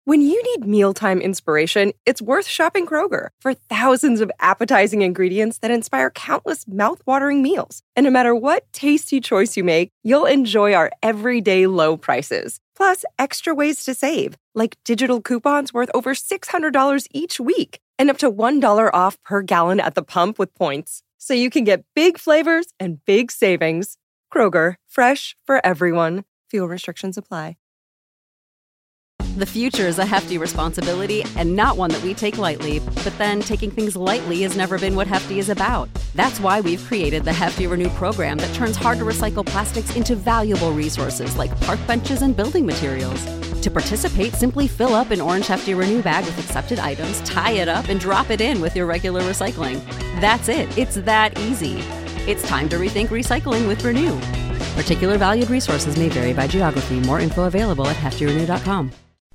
When you need mealtime inspiration, it's worth shopping Kroger for thousands of appetizing ingredients that inspire countless mouth-watering meals. And no matter what tasty choice you make, you'll enjoy our everyday low prices. Plus, extra ways to save, like digital coupons worth over $600 each week and up to $1 off per gallon at the pump with points. So you can get big flavors and big savings. Kroger, fresh for everyone. Fuel restrictions apply. The future is a hefty responsibility and not one that we take lightly. But then taking things lightly has never been what Hefty is about. That's why we've created the Hefty Renew program that turns hard-to-recycle plastics into valuable resources like park benches and building materials. To participate, simply fill up an orange Hefty Renew bag with accepted items, tie it up, and drop it in with your regular recycling. That's it. It's that easy. It's time to rethink recycling with Renew. Particular valued resources may vary by geography. More info available at heftyrenew.com.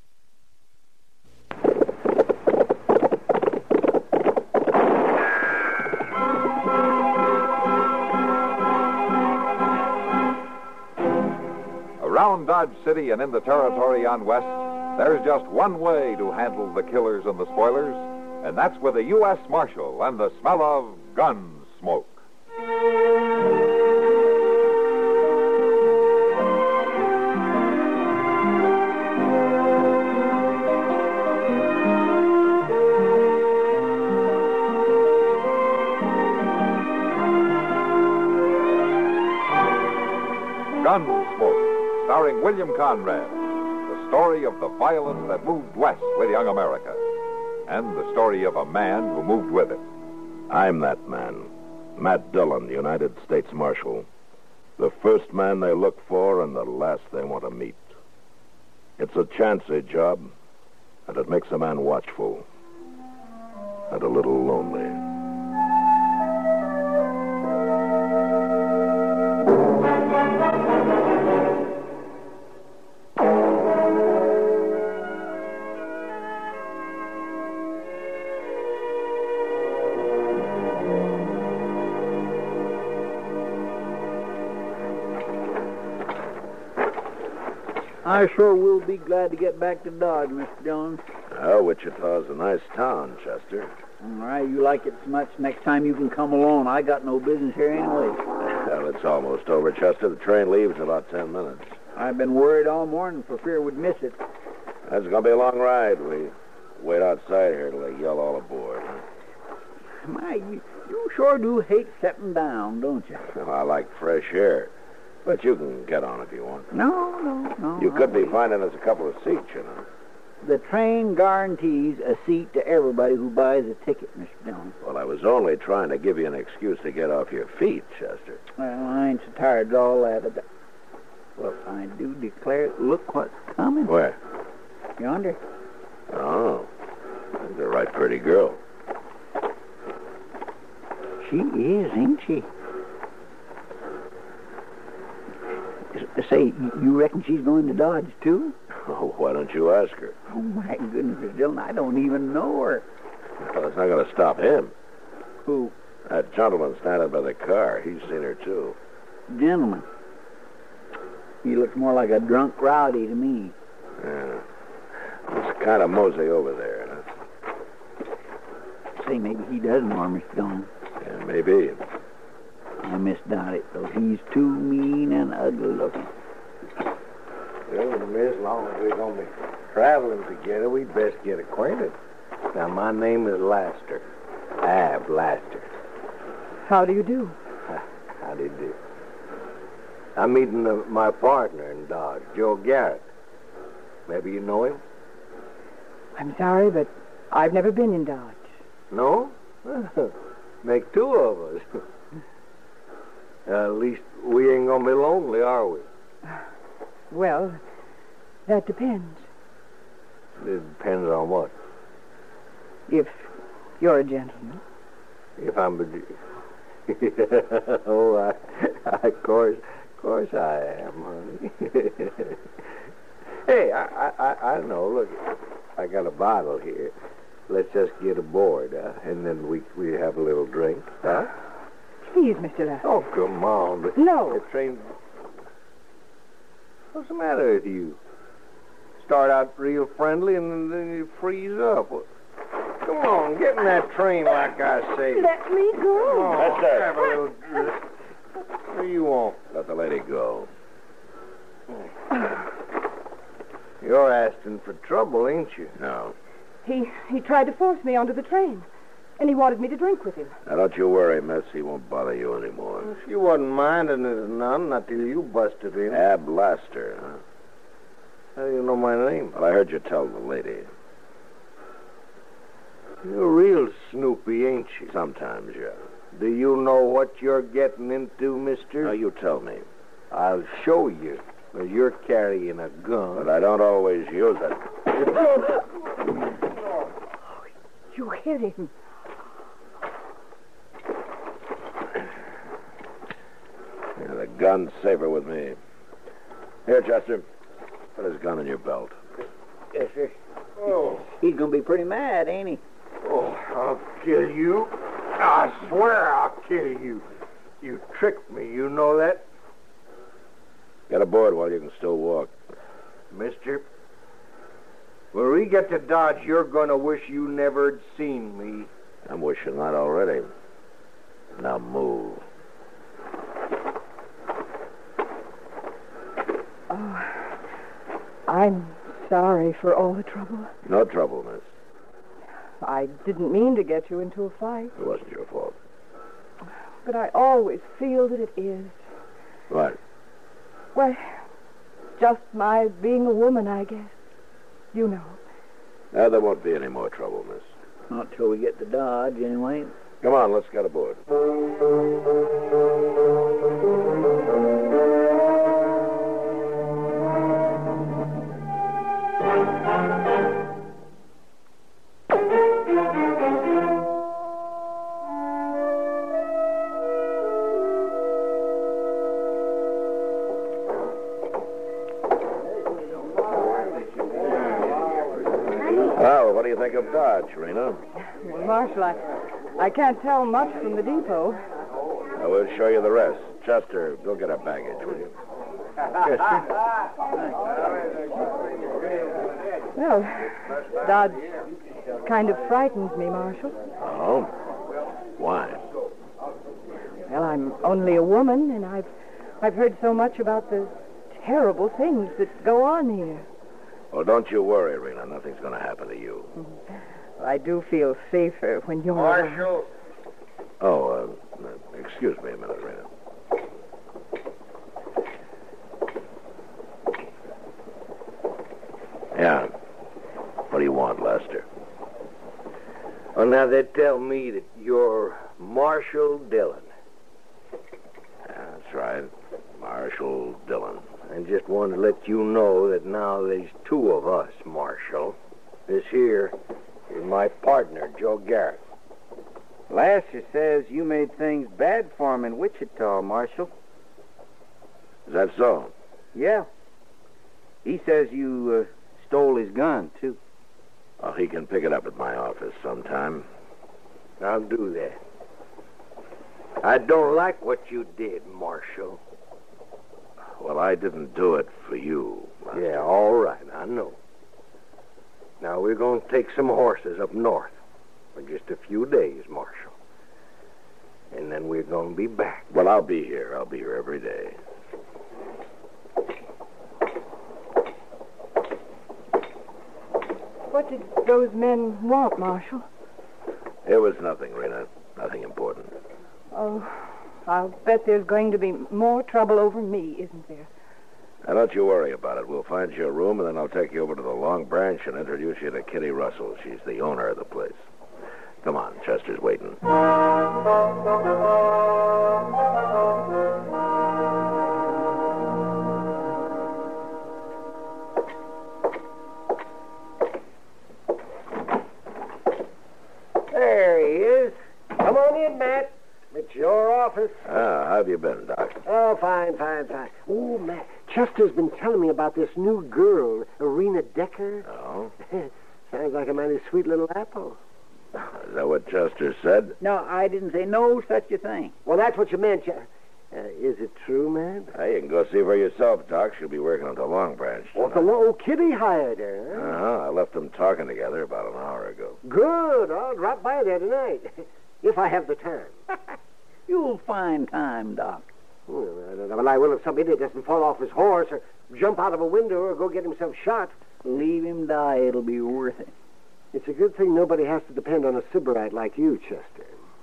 Around Dodge City and in the territory on West, there's just one way to handle the killers and the spoilers, and that's with a U.S. Marshal and the smell of gun smoke. Gunsmoke, starring William Conrad, the story of the violence that moved west with young America, and the story of a man who moved with it. I'm that man, Matt Dillon, United States Marshal. The first man they look for and the last they want to meet. It's a chancy job, and it makes a man watchful and a little lonely. I sure will be glad to get back to Dodge, Mr. Jones. Oh, Wichita's a nice town, Chester. All right, you like it so much, next time you can come along. I got no business here anyway. Well, it's almost over, Chester. The train leaves in about 10 minutes. I've been worried all morning for fear we'd miss it. That's going to be a long ride. We wait outside here till they yell all aboard. My, you sure do hate setting down, don't you? Well, I like fresh air. But you can get on if you want. No. You could be finding us a couple of seats, you know. The train guarantees a seat to everybody who buys a ticket, Mr. Jones. Well, I was only trying to give you an excuse to get off your feet, Chester. Well, I ain't so tired of all that. Well, I do declare, look what's coming. Where? Yonder. Oh, that's a right pretty girl. She is, ain't she? Say, you reckon she's going to Dodge, too? Oh, why don't you ask her? Oh, my goodness, Mr. Dillon, I don't even know her. Well, it's not going to stop him. Who? That gentleman standing by the car. He's seen her, too. Gentleman. He looks more like a drunk rowdy to me. Yeah. Let's kind of mosey over there. Say, maybe he does know her, Mr. Dillon. Yeah, maybe. I misdoubt it, though. He's too mean and ugly looking. Well, miss, as long as we're going to be traveling together, we'd best get acquainted. Now, my name is Laster. Ab Laster. How do you do? How do you do? I'm meeting my partner in Dodge, Joe Garrett. Maybe you know him? I'm sorry, but I've never been in Dodge. No? Make two of us. At least we ain't going to be lonely, are we? Well, that depends. It depends on what? If you're a gentleman. If I'm a... Oh, of course I am, honey. Hey, I know. Look, I got a bottle here. Let's just get aboard, and then we have a little drink, huh? Please, Mr. Laster. Oh, come on. No. The train... What's the matter with you? start out real friendly and then you freeze up. Come on, get in that train like I say. Let me go. Come on, Mister. have a little drink. What do you want? Let the lady go. You're asking for trouble, ain't you? No. He tried to force me onto the train, and he wanted me to drink with him. Now, don't you worry, miss. He won't bother you anymore. She wasn't minding it none until you busted in. Ab Laster, huh? How do you know my name? Well, I heard you tell the lady. You're real snoopy, ain't you? Sometimes, yeah. Do you know what you're getting into, mister? Now, you tell me. I'll show you. Well, you're carrying a gun. But I don't always use it. You hit him. Yeah, the gun's safer with me. Here, Chester. Put his gun in your belt. Yes, sir. Oh. He's going to be pretty mad, ain't he? Oh, I'll kill you. I swear I'll kill you. You tricked me, you know that? Get aboard while you can still walk. Mister, when we get to Dodge, you're going to wish you never'd seen me. I'm wishing that already. Now move. Oh, I'm sorry for all the trouble. No trouble, miss. I didn't mean to get you into a fight, It wasn't your fault. but I always feel that it is. What? Well, just my being a woman, I guess. You know. Now, there won't be any more trouble, miss. Not till we get to Dodge, anyway. Come on, let's get aboard. Well, what do you think of Dodge, Rena? Well, Marshal, I can't tell much from the depot. I will show you the rest. Chester, go get our baggage, will you? Well, Dodge kind of frightens me, Marshal. Oh? Why? Well, I'm only a woman, and I've heard so much about the terrible things that go on here. Well, don't you worry, Rena. Nothing's going to happen to you. I do feel safer when you're... Marshal. Oh, excuse me a minute, Rena. Yeah. What do you want, Lester? Well, now they tell me that you're Marshal Dillon. That's right. Marshal Dillon. I just wanted to let you know that now there's two of us, Marshal. This here is my partner, Joe Garrett. Laster says you made things bad for him in Wichita, Marshal. Is that so? Yeah. He says you stole his gun, too. Well, he can pick it up at my office sometime. I'll do that. I don't like what you did, Marshal. Well, I didn't do it for you. Yeah, all right, I know. Now, we're going to take some horses up north for just a few days, Marshal. And then we're going to be back. Well, I'll be here. I'll be here every day. What did those men want, Marshal? It was nothing, Rena. Nothing important. Oh, I'll bet there's going to be more trouble over me, isn't there? Now, don't you worry about it. We'll find you a room, and then I'll take you over to the Long Branch and introduce you to Kitty Russell. She's the owner of the place. Come on, Chester's waiting. There he is. Come on in, Matt. It's your office. Ah, how have you been, Doc? Oh, fine. Oh, Matt, Chester's been telling me about this new girl, Irina Decker. Oh? Sounds like a mighty sweet little apple. Is that what Chester said? No, I didn't say no such a thing. Well, that's what you meant. Is it true, Matt? Hey, you can go see for yourself, Doc. She'll be working at the Long Branch. Oh, Kitty hired her, huh? Uh-huh. I left them talking together about an hour ago. Good. I'll drop by there tonight, if I have the time. You'll find time, Doc. Well, I will if some idiot doesn't fall off his horse or jump out of a window or go get himself shot. Leave him die. It'll be worth it. It's a good thing nobody has to depend on a sybarite like you, Chester.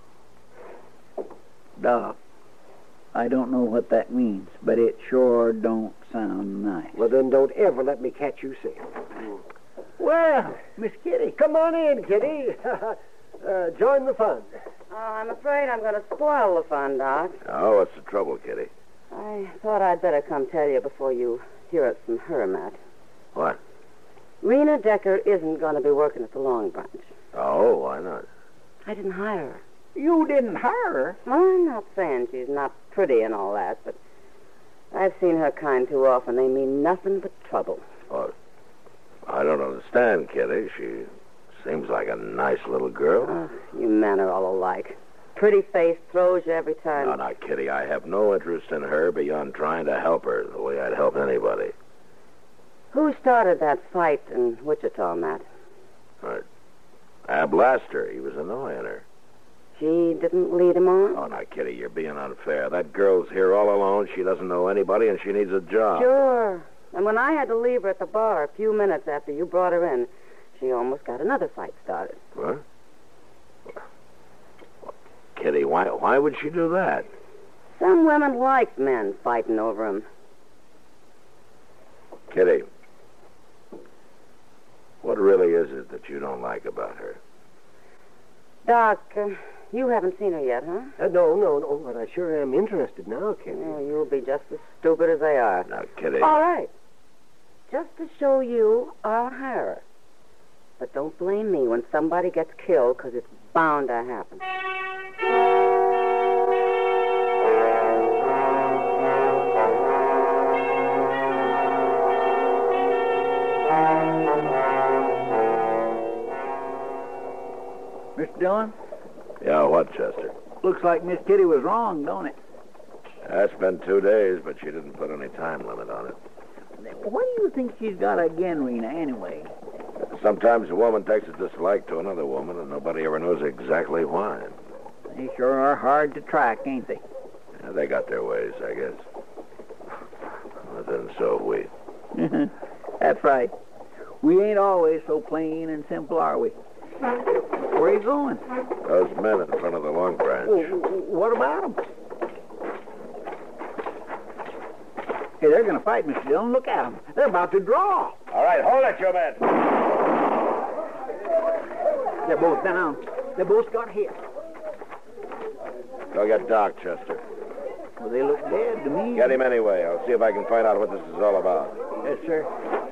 Doc, I don't know what that means, but it sure don't sound nice. Well, then don't ever let me catch you saying it. Well, Miss Kitty. Come on in, Kitty. Join the fun. Oh, I'm afraid I'm going to spoil the fun, Doc. Oh, what's the trouble, Kitty? I thought I'd better come tell you before you hear it from her, Matt. What? Rena Decker isn't going to be working at the Long Branch. Oh, why not? I didn't hire her. You didn't hire her? Well, I'm not saying she's not pretty and all that, but I've seen her kind too often. They mean nothing but trouble. Well, I don't understand, Kitty. She seems like a nice little girl. Oh, you men are all alike. Pretty face throws you every time. No, Kitty, I have no interest in her beyond trying to help her the way I'd help anybody. Who started that fight in Wichita, Matt? Ab Laster. He was annoying her. She didn't lead him on? Oh, now, Kitty, you're being unfair. That girl's here all alone. She doesn't know anybody, and she needs a job. Sure. And when I had to leave her at the bar a few minutes after you brought her in, she almost got another fight started. What? Kitty, why would she do that? Some women like men fighting over them. Kitty, what really is it that you don't like about her? Doc, you haven't seen her yet, huh? No, but I sure am interested now, Kitty. Oh, you'll be just as stupid as they are. Now, Kitty. All right. Just to show you, I'll hire her. But don't blame me when somebody gets killed, because it's bound to happen. Mr. Dillon? Yeah, what, Chester? Looks like Miss Kitty was wrong, don't it? It's been 2 days, but she didn't put any time limit on it. What do you think she's got again, Rena, anyway? Sometimes a woman takes a dislike to another woman, and nobody ever knows exactly why. They sure are hard to track, ain't they? Yeah, they got their ways, I guess. But then so have we. That's right. We ain't always so plain and simple, are we? Where are you going? Those men in front of the Long Branch. What about them? Hey, they're going to fight, Mr. Dillon. Look at them. They're about to draw. All right, hold it, you men. They're both down. They both got hit. Go get Doc, Chester. Well, they look dead to me. Get him anyway. I'll see if I can find out what this is all about. Yes, sir.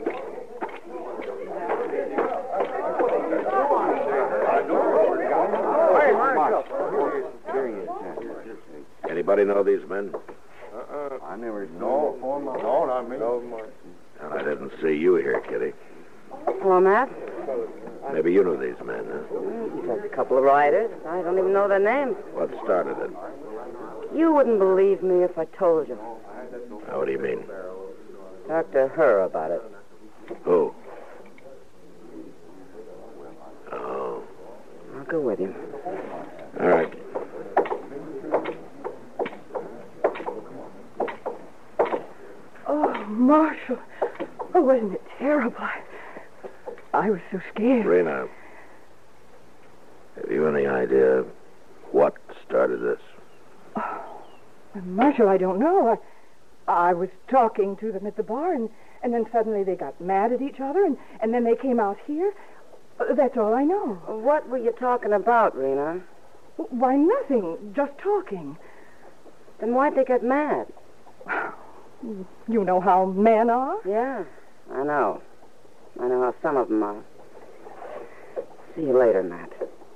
Anybody know these men? I never know. No, not me. And I didn't see you here, Kitty. Hello, Matt. Maybe you knew these men, huh? Just a couple of riders. I don't even know their names. What started it? You wouldn't believe me if I told you. Now, what do you mean? Talk to her about it. Who? Oh. I'll go with you. All right. Oh, Marshal. Oh, wasn't it terrible? I was so scared. Rena, have you any idea what started this? Oh, Marshal, I don't know. I was talking to them at the bar, and then suddenly they got mad at each other, and then they came out here. That's all I know. What were you talking about, Rena? Why, nothing. Just talking. Then why'd they get mad? You know how men are? Yeah, I know. I know how some of them are. See you later, Matt.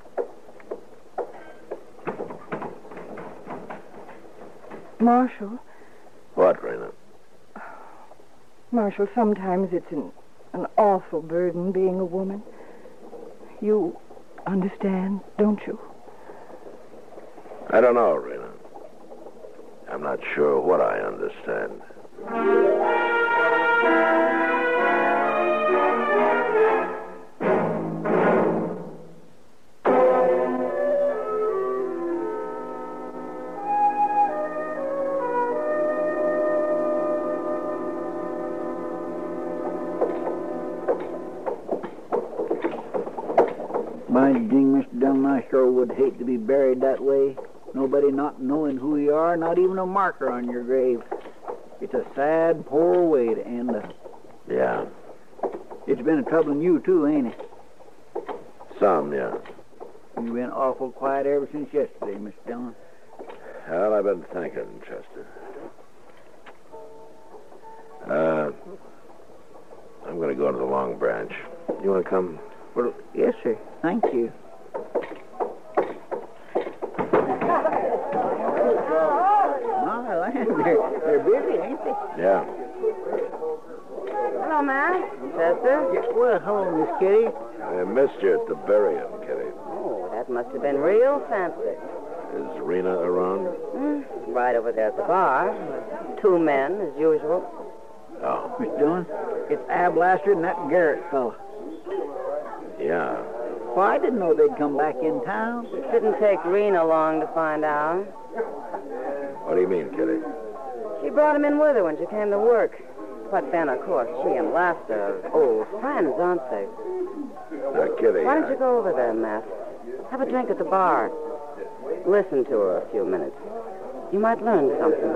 Marshal. What, Rena? Marshal, sometimes it's an awful burden being a woman. You understand, don't you? I don't know, Rena. I'm not sure what I understand. My ding, Mr. Dillon, I sure would hate to be buried that way. Nobody not knowing who you are, not even a marker on your grave. It's a sad, poor way to end up. Yeah. It's been a troubling you, too, ain't it? Some, yeah. You've been awful quiet ever since yesterday, Mr. Dillon. Well, I've been thinking, Chester. I'm going to go to the Long Branch. You want to come? Well, yes, sir. Thank you. My land, they're busy, ain't they? Yeah. Hello, Matt. Chester? Yeah, well, hello, Miss Kitty. I missed you at the burial, Kitty. Oh, that must have been real fancy. Is Rena around? Right over there at the bar. Two men, as usual. Oh. Mr. Dillon, it's Ab Laster and that Garrett fella. Yeah. Well, I didn't know they'd come back in town. It didn't take Rena long to find out. What do you mean, Kitty? She brought him in with her when she came to work. But then, of course, she and Laster are old friends, aren't they? Kitty. Why don't you go over there, Matt? Have a drink at the bar. Listen to her a few minutes. You might learn something.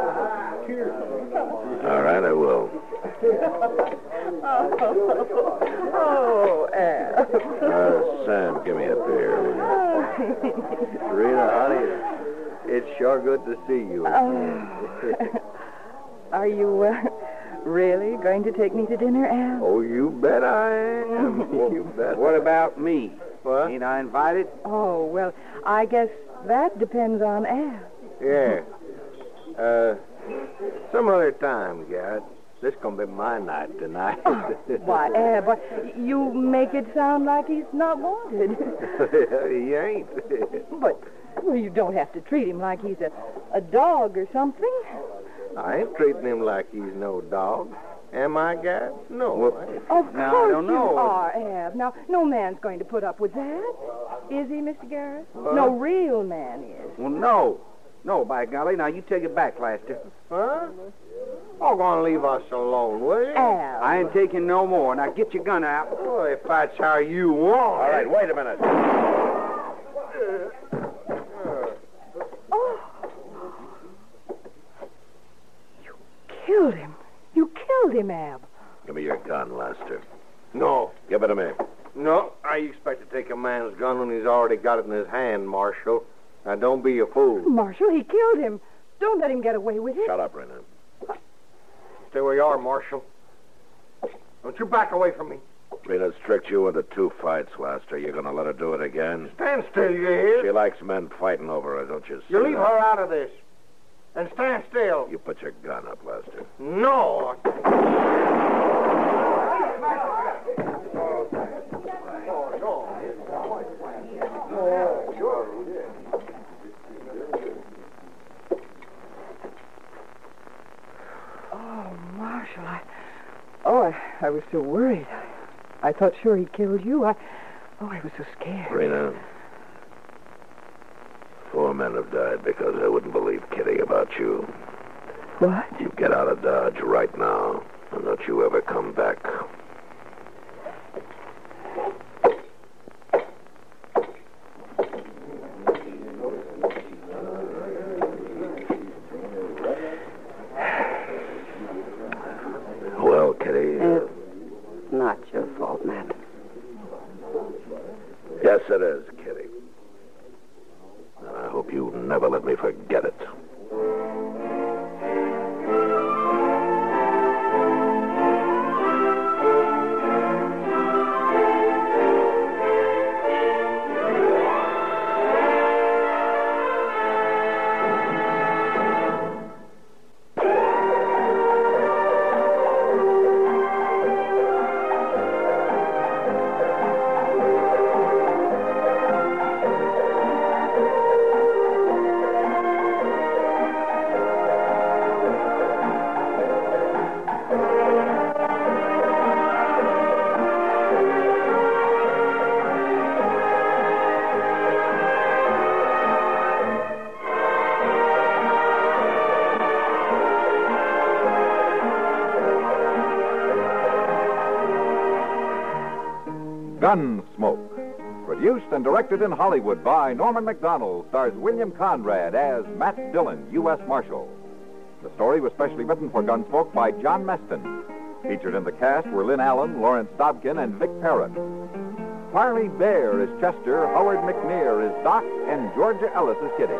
All right, I will. Oh, Al. Sam, give me a beer. Rena, honey, it's sure good to see you. Are you really going to take me to dinner, Al? Oh, you bet I am. You bet. What about me? What? Ain't I invited? Oh, well, I guess that depends on Al. Yeah. Some other time, Garrett. This is going to be my night tonight. Why, Ab, you make it sound like he's not wanted. He ain't. But, well, you don't have to treat him like he's a dog or something. I ain't treating him like he's no dog. Am I, Garrett? No. I ain't. Of Now, I course don't you know. are, Ab. Now, no man's going to put up with that. Is he, Mr. Garrett? What? No real man is. Well, no. No, by golly. Now, you take it back, Laster. Huh? Oh, going to leave us alone, will you? Al. I ain't taking no more. Now, get your gun out. Well, if that's how you want All right, wait a minute. Oh. You killed him. You killed him, Ab. Give me your gun, Lester. No. Give it to me. No, I expect to take a man's gun when he's already got it in his hand, Marshal. Now, don't be a fool. Marshal, he killed him. Don't let him get away with it. Shut up, Rena. Stay where you are, Marshal. Don't you back away from me. Rena's tricked you into 2 fights, Lester. You're going to let her do it again? Stand still, you hear? She likes men fighting over her, don't you see? You leave that? her out of this. And stand still. You put your gun up, Lester. No. Oh, Marshal, I was so worried. I thought sure he killed you. I was so scared. Rena, 4 men have died because I wouldn't believe Kitty about you. What? You get out of Dodge right now, and don't you ever come back. Well, Kitty. It's not your fault, Matt. Yes, it is, Kitty. And I hope you never let me forget it. Gunsmoke. Produced and directed in Hollywood by Norman Macdonald, stars William Conrad as Matt Dillon, U.S. Marshal. The story was specially written for Gunsmoke by John Meston. Featured in the cast were Lynn Allen, Lawrence Dobkin, and Vic Parrott. Parley Bear is Chester, Howard McNear is Doc, and Georgia Ellis is Kitty.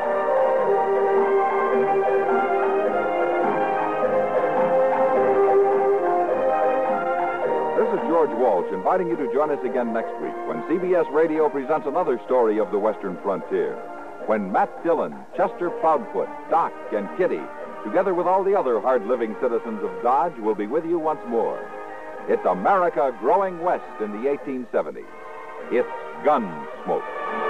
This is George Walsh inviting you to join us again next week when CBS Radio presents another story of the Western frontier. When Matt Dillon, Chester Proudfoot, Doc, and Kitty, together with all the other hard-living citizens of Dodge, will be with you once more. It's America growing west in the 1870s. It's Gunsmoke.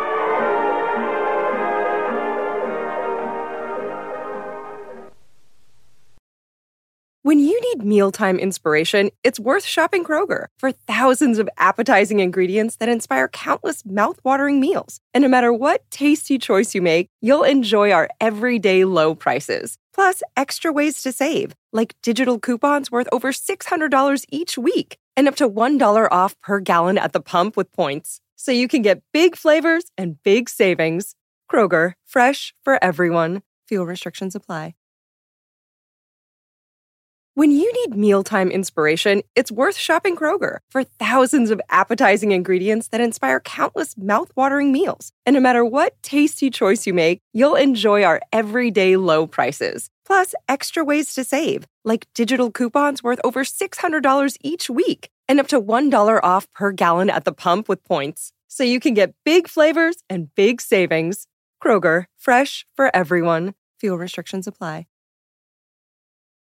When you need mealtime inspiration, it's worth shopping Kroger for thousands of appetizing ingredients that inspire countless mouth-watering meals. And no matter what tasty choice you make, you'll enjoy our everyday low prices. Plus, extra ways to save, like digital coupons worth over $600 each week and up to $1 off per gallon at the pump with points. So you can get big flavors and big savings. Kroger, fresh for everyone. Fuel restrictions apply. When you need mealtime inspiration, it's worth shopping Kroger for thousands of appetizing ingredients that inspire countless mouth-watering meals. And no matter what tasty choice you make, you'll enjoy our everyday low prices. Plus, extra ways to save, like digital coupons worth over $600 each week and up to $1 off per gallon at the pump with points. So you can get big flavors and big savings. Kroger, fresh for everyone. Fuel restrictions apply.